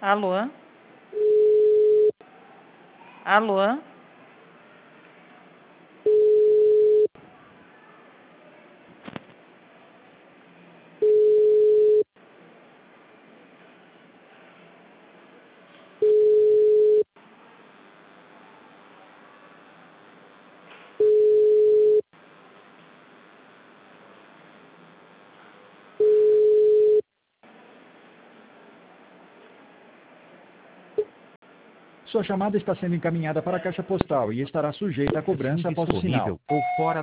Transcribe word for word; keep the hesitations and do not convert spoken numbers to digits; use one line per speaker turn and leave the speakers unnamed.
Alô? Alô?
Sua chamada está sendo encaminhada para a caixa postal e estará sujeita a cobrança após o sinal.
Ou fora